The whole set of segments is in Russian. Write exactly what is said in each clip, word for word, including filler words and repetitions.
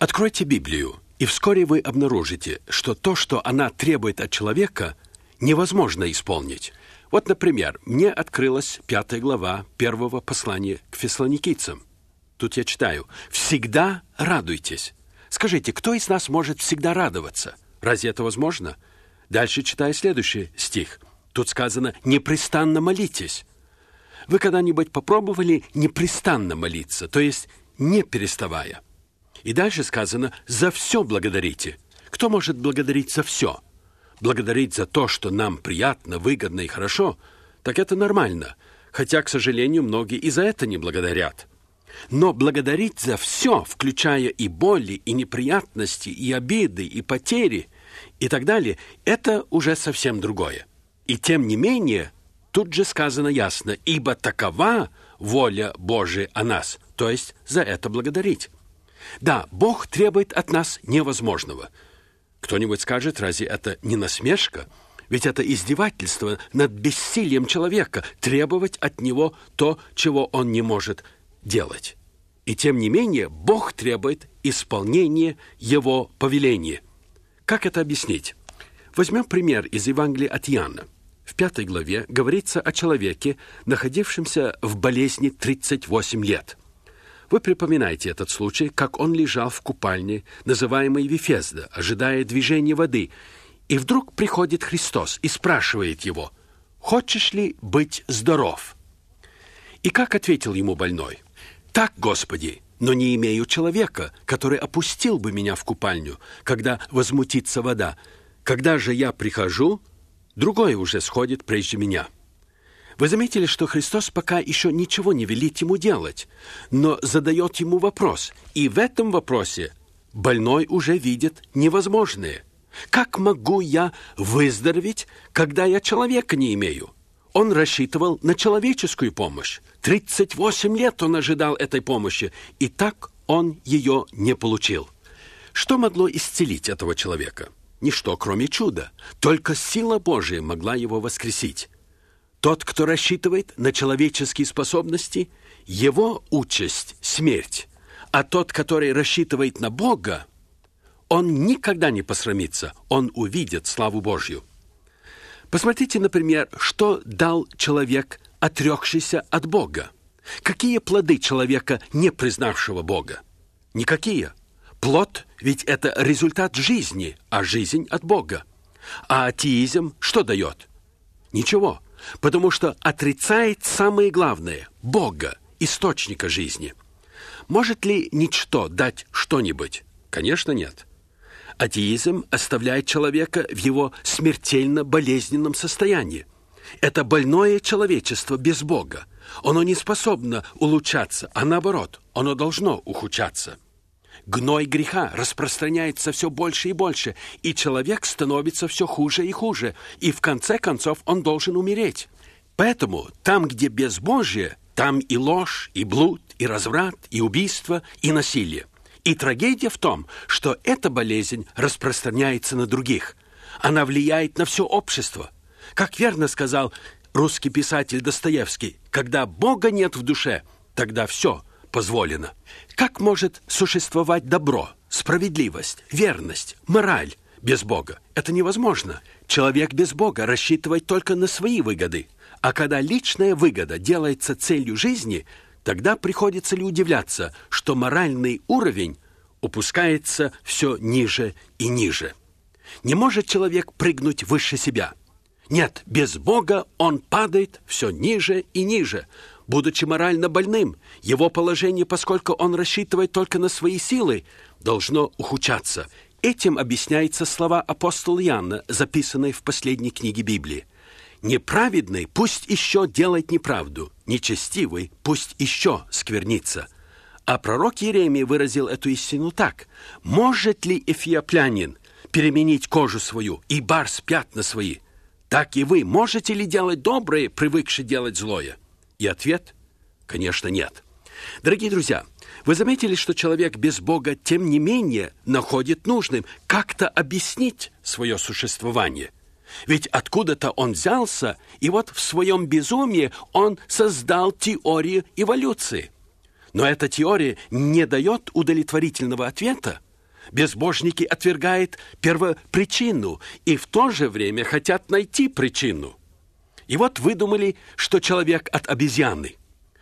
Откройте Библию, и вскоре вы обнаружите, что то, что она требует от человека, невозможно исполнить. Вот, например, мне открылась пятая глава первого послания к фессалоникийцам. Тут я читаю: «Всегда радуйтесь». Скажите, кто из нас может всегда радоваться? Разве это возможно? Дальше читаю следующий стих. Тут сказано: «Непрестанно молитесь». Вы когда-нибудь попробовали непрестанно молиться, то есть не переставая? И дальше сказано: «За все благодарите». Кто может благодарить за все? Благодарить за то, что нам приятно, выгодно и хорошо, так это нормально, хотя, к сожалению, многие и за это не благодарят. Но благодарить за все, включая и боли, и неприятности, и обиды, и потери, и так далее, это уже совсем другое. И тем не менее, тут же сказано ясно: «Ибо такова воля Божия о нас», то есть за это благодарить. Да, Бог требует от нас невозможного. Кто-нибудь скажет: разве это не насмешка? Ведь это издевательство над бессилием человека требовать от него то, чего он не может делать. И тем не менее, Бог требует исполнения Его повеления. Как это объяснить? Возьмем пример из Евангелия от Иоанна. В пятой главе говорится о человеке, находившемся в болезни тридцать восемь лет. Вы припоминаете этот случай, как он лежал в купальне, называемой Вифезда, ожидая движения воды, и вдруг приходит Христос и спрашивает его: «Хочешь ли быть здоров?» И как ответил ему больной? «Так, Господи, но не имею человека, который опустил бы меня в купальню, когда возмутится вода. Когда же я прихожу, другой уже сходит прежде меня». Вы заметили, что Христос пока еще ничего не велит ему делать, но задает ему вопрос, и в этом вопросе больной уже видит невозможное. Как могу я выздороветь, когда я человека не имею? Он рассчитывал на человеческую помощь. тридцать восемь лет он ожидал этой помощи, и так он ее не получил. Что могло исцелить этого человека? Ничто, кроме чуда. Только сила Божия могла его воскресить. Тот, кто рассчитывает на человеческие способности, его участь – смерть. А тот, который рассчитывает на Бога, он никогда не посрамится, он увидит славу Божью. Посмотрите, например, что дал человек, отрекшийся от Бога. Какие плоды человека, не признавшего Бога? Никакие. Плод – ведь это результат жизни, а жизнь от Бога. А атеизм что дает? Ничего. Потому что отрицает самое главное – Бога, источника жизни. Может ли ничто дать что-нибудь? Конечно, нет. Атеизм оставляет человека в его смертельно болезненном состоянии. Это больное человечество без Бога. Оно не способно улучшаться, а наоборот, оно должно ухудшаться. Гной греха распространяется все больше и больше, и человек становится все хуже и хуже, и в конце концов он должен умереть. Поэтому там, где безбожие, там и ложь, и блуд, и разврат, и убийство, и насилие. И трагедия в том, что эта болезнь распространяется на других. Она влияет на все общество. Как верно сказал русский писатель Достоевский: «Когда Бога нет в душе, тогда все позволено». Как может существовать добро, справедливость, верность, мораль без Бога? Это невозможно. Человек без Бога рассчитывает только на свои выгоды. А когда личная выгода делается целью жизни, тогда приходится ли удивляться, что моральный уровень опускается все ниже и ниже? Не может человек прыгнуть выше себя. Нет, без Бога он падает все ниже и ниже. Будучи морально больным, его положение, поскольку он рассчитывает только на свои силы, должно ухудшаться. Этим объясняются слова апостола Иоанна, записанные в последней книге Библии. «Неправедный пусть еще делает неправду, нечестивый пусть еще сквернится». А пророк Иеремия выразил эту истину так: «Может ли эфиоплянин переменить кожу свою и барс пятна свои? Так и вы можете ли делать доброе, привыкши делать злое?» И ответ – конечно, нет. Дорогие друзья, вы заметили, что человек без Бога, тем не менее, находит нужным как-то объяснить свое существование. Ведь откуда-то он взялся, и вот в своем безумии он создал теорию эволюции. Но эта теория не дает удовлетворительного ответа. Безбожники отвергают первопричину и в то же время хотят найти причину. И вот выдумали, что человек от обезьяны.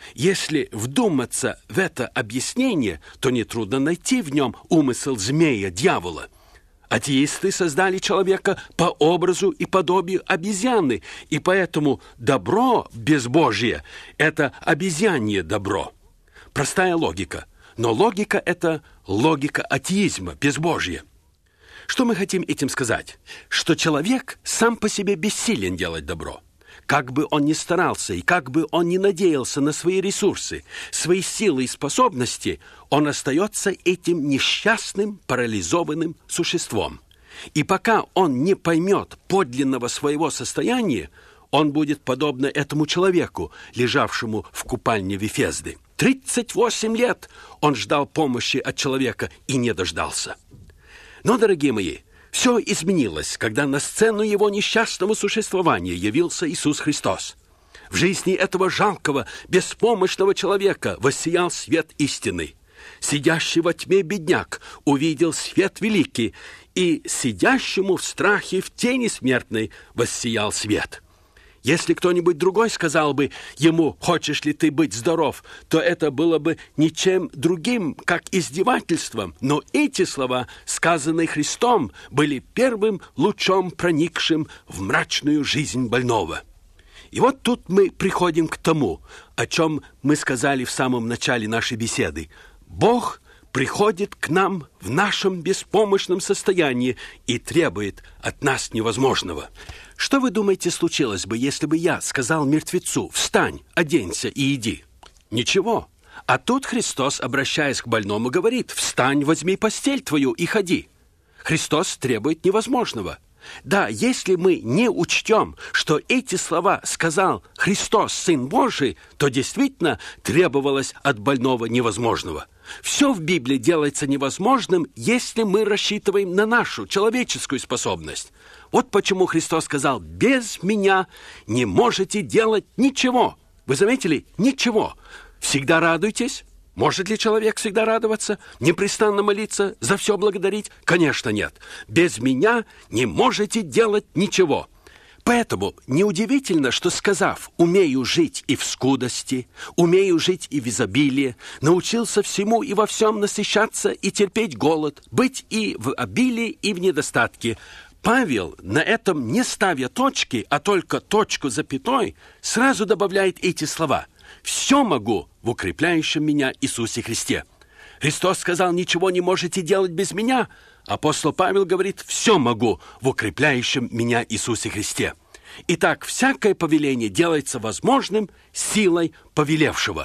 Если вдуматься в это объяснение, то нетрудно найти в нем умысел змея, дьявола. Атеисты создали человека по образу и подобию обезьяны, и поэтому добро безбожие – это обезьянье добро. Простая логика. Но логика – это логика атеизма, безбожия. Что мы хотим этим сказать? Что человек сам по себе бессилен делать добро. Как бы он ни старался и как бы он ни надеялся на свои ресурсы, свои силы и способности, он остается этим несчастным, парализованным существом. И пока он не поймет подлинного своего состояния, он будет подобно этому человеку, лежавшему в купальне Вифезды. тридцать восемь лет он ждал помощи от человека и не дождался. Но, дорогие мои, все изменилось, когда на сцену его несчастного существования явился Иисус Христос. В жизни этого жалкого, беспомощного человека воссиял свет истины. Сидящий во тьме бедняк увидел свет великий, и сидящему в страхе в тени смертной воссиял свет. Если кто-нибудь другой сказал бы ему: «Хочешь ли ты быть здоров?», то это было бы ничем другим, как издевательством. Но эти слова, сказанные Христом, были первым лучом, проникшим в мрачную жизнь больного. И вот тут мы приходим к тому, о чем мы сказали в самом начале нашей беседы. Бог приходит к нам в нашем беспомощном состоянии и требует от нас невозможного. Что вы думаете случилось бы, если бы я сказал мертвецу: «Встань, оденься и иди»? Ничего. А тут Христос, обращаясь к больному, говорит: «Встань, возьми постель твою и ходи». Христос требует невозможного. Да, если мы не учтем, что эти слова сказал Христос, Сын Божий, то действительно требовалось от больного невозможного. Все в Библии делается невозможным, если мы рассчитываем на нашу человеческую способность. Вот почему Христос сказал: «Без меня не можете делать ничего». Вы заметили? Ничего. Всегда радуйтесь. Может ли человек всегда радоваться, непрестанно молиться, за все благодарить? Конечно, нет. Без меня не можете делать ничего. Поэтому неудивительно, что, сказав «умею жить и в скудости, умею жить и в изобилии, научился всему и во всем насыщаться и терпеть голод, быть и в обилии, и в недостатке», Павел, на этом не ставя точки, а только точку запятой, сразу добавляет эти слова: «Все могу в укрепляющем меня Иисусе Христе». Христос сказал: «Ничего не можете делать без меня». Апостол Павел говорит: «Все могу в укрепляющем меня Иисусе Христе». Итак, всякое повеление делается возможным силой повелевшего.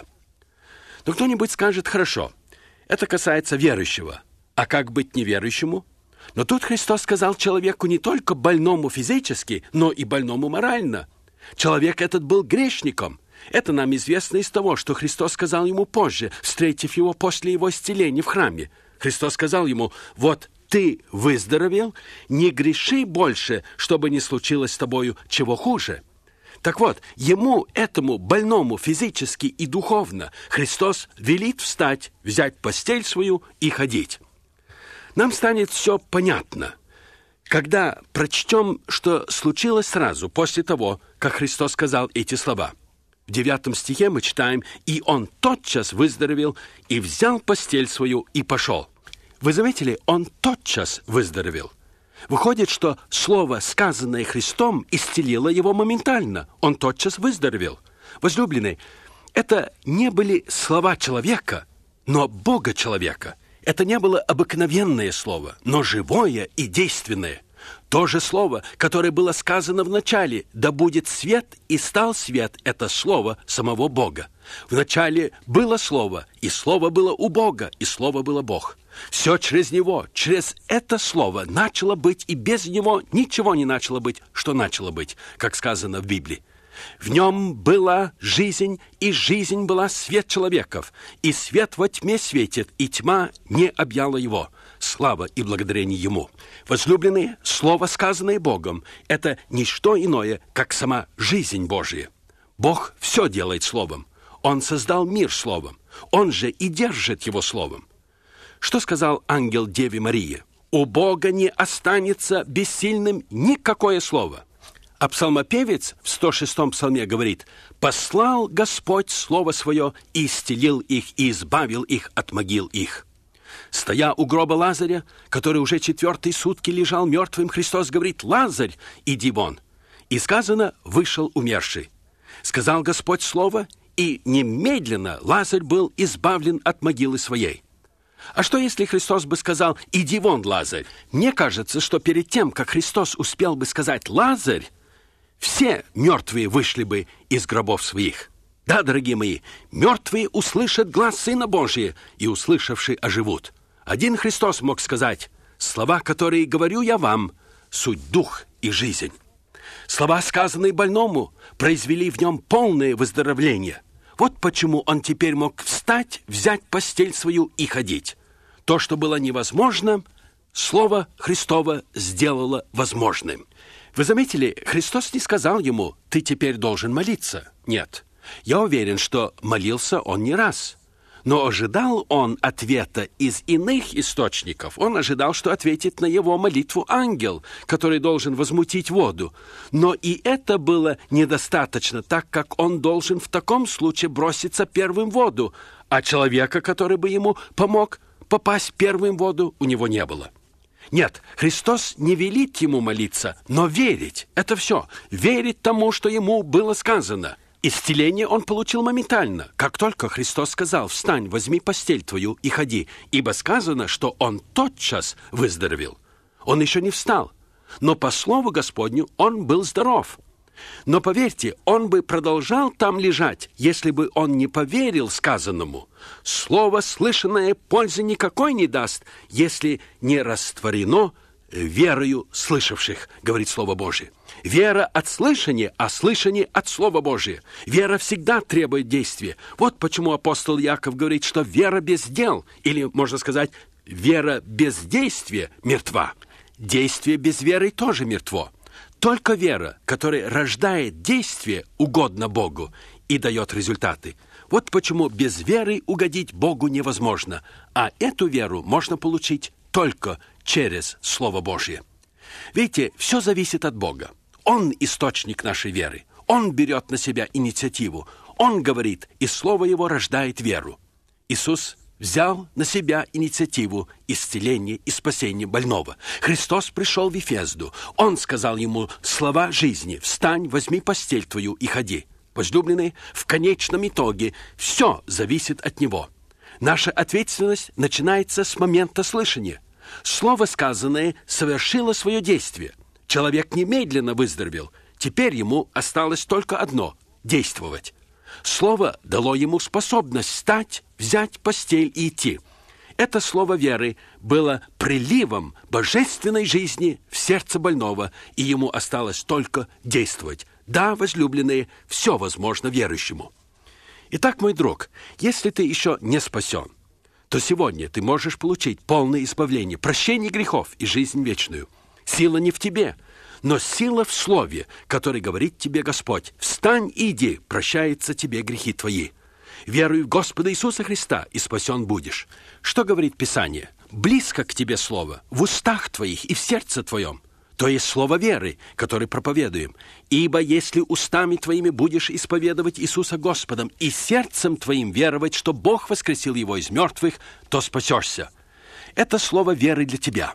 Но кто-нибудь скажет: «Хорошо, это касается верующего. А как быть неверующему?» Но тут Христос сказал человеку не только больному физически, но и больному морально. Человек этот был грешником. Это нам известно из того, что Христос сказал ему позже, встретив его после его исцеления в храме. Христос сказал ему: «Вот ты выздоровел, не греши больше, чтобы не случилось с тобою чего хуже». Так вот, ему, этому больному физически и духовно, Христос велит встать, взять постель свою и ходить. Нам станет все понятно, когда прочтем, что случилось сразу после того, как Христос сказал эти слова. В девятом стихе мы читаем: «И он тотчас выздоровел, и взял постель свою, и пошел». Вы заметили, он тотчас выздоровел. Выходит, что слово, сказанное Христом, исцелило его моментально. Он тотчас выздоровел. Возлюбленные, это не были слова человека, но Бога-человека. Это не было обыкновенное слово, но живое и действенное. То же слово, которое было сказано в начале: «Да будет свет, и стал свет» — это слово самого Бога. В начале было слово, и слово было у Бога, и слово было Бог. Все через него, через это слово начало быть, и без него ничего не начало быть, что начало быть, как сказано в Библии. В нем была жизнь, и жизнь была свет человеков, и свет во тьме светит, и тьма не объяла его. Слава и благодарение ему. Возлюбленные, слово, сказанное Богом, это не что иное, как сама жизнь Божия. Бог все делает словом. Он создал мир словом. Он же и держит его словом. Что сказал ангел Деве Марии? «У Бога не останется бессильным никакое слово». А псалмопевец в сто шестом псалме говорит: «Послал Господь слово свое, и исцелил их, и избавил их от могил их». Стоя у гроба Лазаря, который уже четвертые сутки лежал мертвым, Христос говорит: «Лазарь, иди вон». И сказано: «Вышел умерший». Сказал Господь слово, и немедленно Лазарь был избавлен от могилы своей. А что, если Христос бы сказал: «Иди вон, Лазарь»? Мне кажется, что перед тем, как Христос успел бы сказать «Лазарь», все мертвые вышли бы из гробов своих. Да, дорогие мои, мертвые услышат глас Сына Божия, и, услышавши, оживут. Один Христос мог сказать: «Слова, которые говорю я вам, суть дух и жизнь». Слова, сказанные больному, произвели в нем полное выздоровление. Вот почему он теперь мог встать, взять постель свою и ходить. То, что было невозможно, Слово Христово сделало возможным. Вы заметили, Христос не сказал ему: «Ты теперь должен молиться». Нет. Я уверен, что молился он не раз. Но ожидал он ответа из иных источников. Он ожидал, что ответит на его молитву ангел, который должен возмутить воду. Но и это было недостаточно, так как он должен в таком случае броситься первым в воду, а человека, который бы ему помог попасть первым в воду, у него не было. Нет, Христос не велит ему молиться, но верить. Это все. Верить тому, что ему было сказано. Исцеление он получил моментально. Как только Христос сказал: «Встань, возьми постель твою и ходи», ибо сказано, что он тотчас выздоровел. Он еще не встал, но по слову Господню он был здоров. Но поверьте, он бы продолжал там лежать, если бы он не поверил сказанному. Слово слышанное пользы никакой не даст, если не растворено верою слышавших, говорит Слово Божие. Вера от слышания, а слышание от Слова Божия. Вера всегда требует действия. Вот почему апостол Яков говорит, что вера без дел, или, можно сказать, вера без действия мертва. Действие без веры тоже мертво. Только вера, которая рождает действие, угодно Богу и дает результаты. Вот почему без веры угодить Богу невозможно, а эту веру можно получить только через Слово Божье. Видите, все зависит от Бога. Он источник нашей веры. Он берет на себя инициативу. Он говорит, и Слово Его рождает веру. Иисус взял на себя инициативу исцеления и спасения больного. Христос пришел в Вифезду. Он сказал ему слова жизни: «Встань, возьми постель твою и ходи». Возлюбленные, в конечном итоге все зависит от Него. Наша ответственность начинается с момента слышания. Слово сказанное совершило свое действие. Человек немедленно выздоровел. Теперь ему осталось только одно – действовать. Слово дало ему способность встать, взять постель и идти. Это слово веры было приливом божественной жизни в сердце больного, и ему осталось только действовать. Да, возлюбленные, все возможно верующему. Итак, мой друг, если ты еще не спасен, то сегодня ты можешь получить полное избавление, прощение грехов и жизнь вечную. Сила не в тебе, но сила в слове, который говорит тебе Господь: «Встань и иди, прощаются тебе грехи твои». Веруй в Господа Иисуса Христа, и спасен будешь. Что говорит Писание? Близко к тебе слово, в устах твоих и в сердце твоем. То есть слово веры, которое проповедуем. Ибо если устами твоими будешь исповедовать Иисуса Господом и сердцем твоим веровать, что Бог воскресил Его из мертвых, то спасешься. Это слово веры для тебя.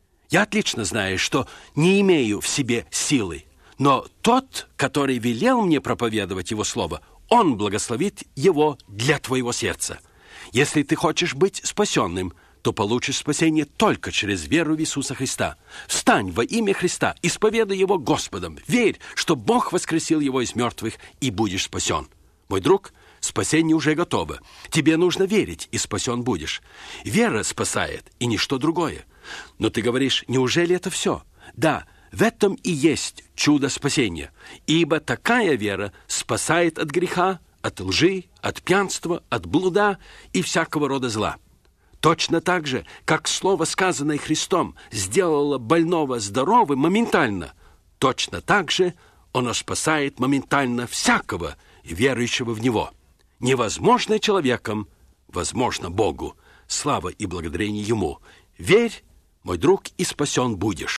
Я отлично знаю, что не имею в себе силы, но тот, который велел мне проповедовать Его слово, Он благословит его для твоего сердца. Если ты хочешь быть спасенным, то получишь спасение только через веру в Иисуса Христа. Встань во имя Христа, исповедуй Его Господом, верь, что Бог воскресил Его из мертвых, и будешь спасен. Мой друг, спасение уже готово. Тебе нужно верить, и спасен будешь. Вера спасает, и ничто другое. Но ты говоришь, неужели это все? Да, в этом и есть чудо спасения. Ибо такая вера спасает от греха, от лжи, от пьянства, от блуда и всякого рода зла. Точно так же, как слово, сказанное Христом, сделало больного здоровым моментально, точно так же оно спасает моментально всякого верующего в Него. Невозможное человеком возможно Богу. слава и благодарение Ему. Верь, мой друг, и спасен будешь.